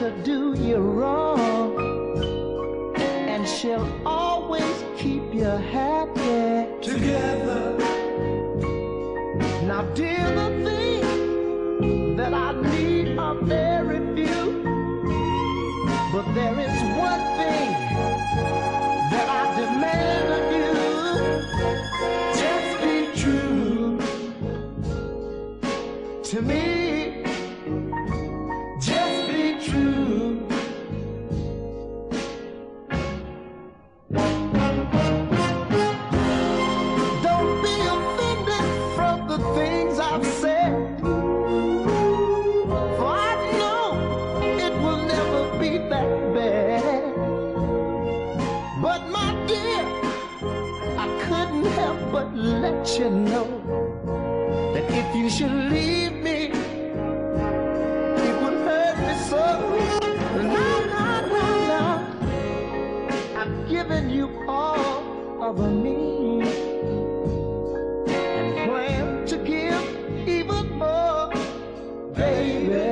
never do you wrong, and she'll always keep you happy together. Now dear, the things that I need are very few, but there is one thing that I demand of you. Just be true to me. Just be true. Don't be offended from the things I've said, for I know it will never be that bad. But my dear, I couldn't help but let you know that if you should leave me, it would hurt me so. No, no, no, no. I've given you all of me and plan to give even more, baby.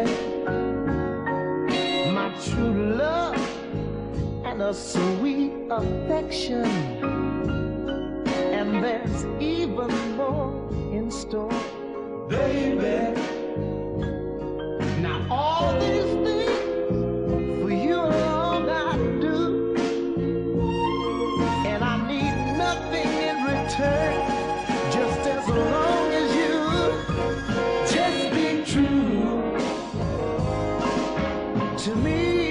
My true love and a sweet affection, and there's even more in store, baby. Now all these things for you are all I do, and I need nothing in return, just as long as you just be true to me.